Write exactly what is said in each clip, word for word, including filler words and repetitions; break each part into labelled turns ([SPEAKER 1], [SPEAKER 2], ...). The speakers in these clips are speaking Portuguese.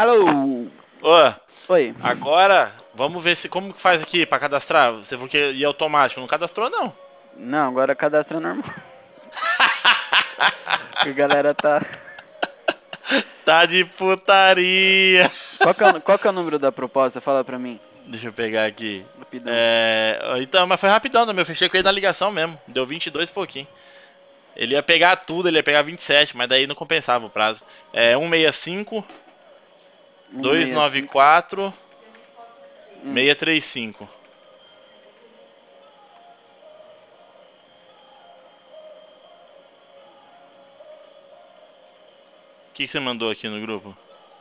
[SPEAKER 1] Alô!
[SPEAKER 2] Ô,
[SPEAKER 1] Oi.
[SPEAKER 2] agora vamos ver se como que faz aqui pra cadastrar. Você falou que ia automático, não cadastrou não.
[SPEAKER 1] Não, agora cadastra normal. A galera tá.
[SPEAKER 2] Tá de putaria.
[SPEAKER 1] Qual que, é, o- qual que é o número da proposta? Fala pra mim.
[SPEAKER 2] Deixa eu pegar aqui.
[SPEAKER 1] Rapidão.
[SPEAKER 2] É, então, mas foi rapidão também, eu fechei com ele na ligação mesmo. Deu vinte e dois e pouquinho. Ele ia pegar tudo, ele ia pegar vinte e sete, mas daí não compensava o prazo. É cento e sessenta e cinco, duzentos e noventa e
[SPEAKER 1] cento e sessenta e cinco.
[SPEAKER 2] quatro,
[SPEAKER 1] Hum.
[SPEAKER 2] seiscentos e trinta e cinco. O que que você mandou aqui no grupo?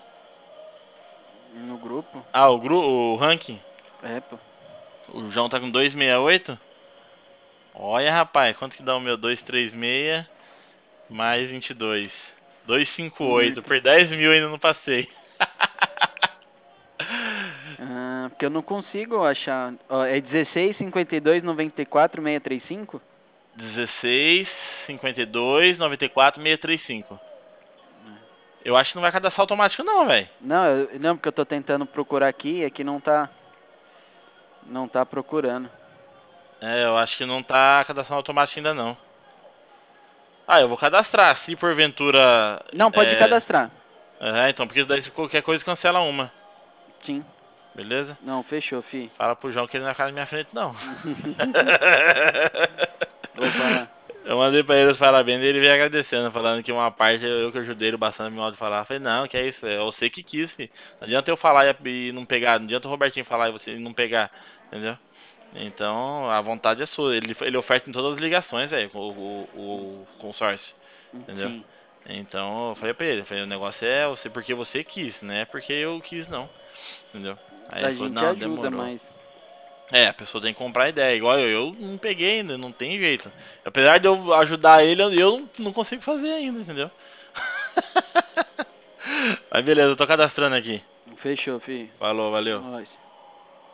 [SPEAKER 1] No grupo?
[SPEAKER 2] Ah, o, gru o ranking?
[SPEAKER 1] É, pô.
[SPEAKER 2] O João tá com duzentos e sessenta e oito? Olha, rapaz, quanto que dá o meu duzentos e trinta e seis mais vinte e dois? duzentos e cinquenta e oito.
[SPEAKER 1] Muito.
[SPEAKER 2] Por dez mil ainda não passei.
[SPEAKER 1] Ah, porque eu não consigo achar. Ó, é dezesseis, cinquenta e dois, noventa e quatro, seiscentos e trinta e cinco?
[SPEAKER 2] dezesseis, cinquenta e dois, noventa e quatro, seiscentos e trinta e cinco. Eu acho que não vai cadastrar automático não, velho.
[SPEAKER 1] Não, eu- não, porque eu tô tentando procurar aqui e aqui não tá. Não tá procurando.
[SPEAKER 2] É, eu acho que não tá cadastrando automático ainda não. Ah, eu vou cadastrar. Se porventura.
[SPEAKER 1] Não, pode
[SPEAKER 2] É.
[SPEAKER 1] cadastrar.
[SPEAKER 2] É, então, porque daí se qualquer coisa cancela uma.
[SPEAKER 1] Sim.
[SPEAKER 2] Beleza?
[SPEAKER 1] Não, fechou, fi.
[SPEAKER 2] Fala pro João que ele não vai ficar na minha frente, não.
[SPEAKER 1] Vou falar.
[SPEAKER 2] Eu mandei pra ele os parabéns e ele veio agradecendo, falando que uma parte eu que ajudei ele bastante no modo de falar. Eu falei, não, que é isso, é você que quis, filho. Não adianta eu falar e e não pegar, não adianta o Robertinho falar e você não pegar, entendeu? Então, a vontade é sua. Ele, ele oferta em todas as ligações, velho, o, o, o consórcio, entendeu?
[SPEAKER 1] Sim.
[SPEAKER 2] Então, eu falei pra ele, eu falei, o negócio é você porque você quis, não é porque eu quis, não, entendeu? Aí
[SPEAKER 1] A
[SPEAKER 2] ele falou,
[SPEAKER 1] gente
[SPEAKER 2] não,
[SPEAKER 1] ajuda,
[SPEAKER 2] demorou.
[SPEAKER 1] mas.
[SPEAKER 2] É, a pessoa tem que comprar ideia. Igual eu, eu não peguei ainda, não tem jeito. Apesar de eu ajudar ele, eu eu não, não consigo fazer ainda, entendeu? Mas beleza, eu tô cadastrando aqui.
[SPEAKER 1] Fechou, fi.
[SPEAKER 2] Falou, valeu.
[SPEAKER 1] Nós.